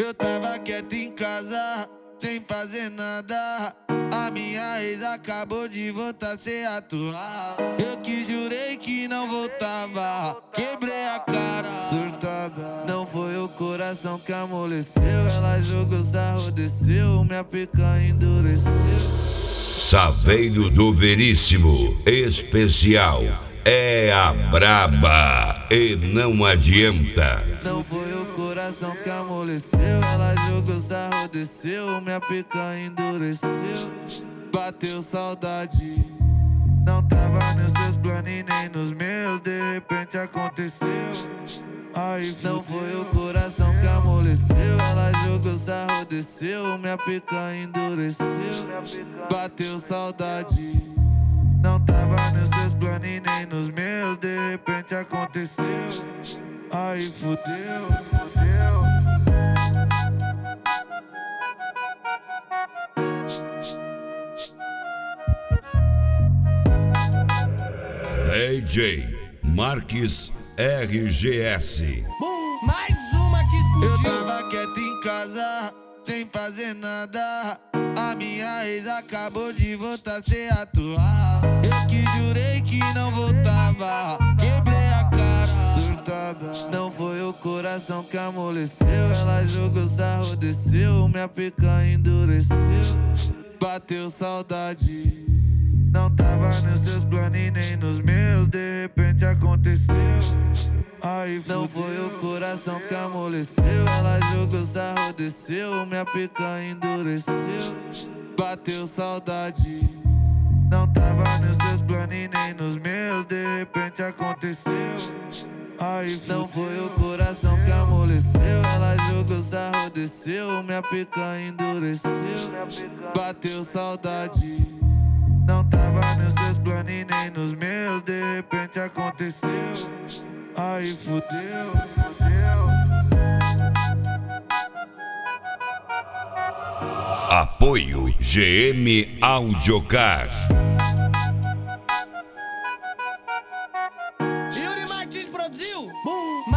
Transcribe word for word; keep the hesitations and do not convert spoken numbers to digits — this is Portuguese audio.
Eu tava quieto em casa, sem fazer nada. A minha ex acabou de voltar sem atuar. Eu que jurei que não voltava, quebrei a cara, surtada. Não foi o coração que amoleceu, ela jogou sarro, desceu, minha pica endureceu. Saveiro do Veríssimo especial é a braba e não adianta. Não foi o coração que amoleceu, ela jogou sarro, desceu, minha pica endureceu. Bateu saudade, não tava nos seus planos e nem nos meus, de repente aconteceu. Aí não foi o coração que amoleceu, ela jogou sarro, desceu, minha pica endureceu. Bateu saudade, não tava nos seus planos e nem nos meus, de repente aconteceu. Aí fudeu, fudeu. D J Marques R G S. Bum, mais uma que explodiu. Eu tava quieto em casa, sem fazer nada. A minha ex acabou de voltar sem atuar. Eu que jurei que não voltava, quebrei a cara, surtada. Não foi o coração que amoleceu, ela jogou sarro, desceu, minha pica endureceu. Bateu saudade, não tava nos seus planos e nem nos meus, de repente aconteceu. Aí não foi o coração que amoleceu, ela jogou sarro, desceu, minha pica endureceu. Bateu saudade, não tava nos seus planos e nem nos meus, de repente aconteceu. Aí não foi o coração que amoleceu, ela jogou sarro, desceu, minha pica endureceu. Bateu saudade, não tava nos seus planos e nem nos meus, de repente aconteceu. Aí fudeu, fudeu. Apoio G M Audiocar. Yuri Martins produziu. Bum,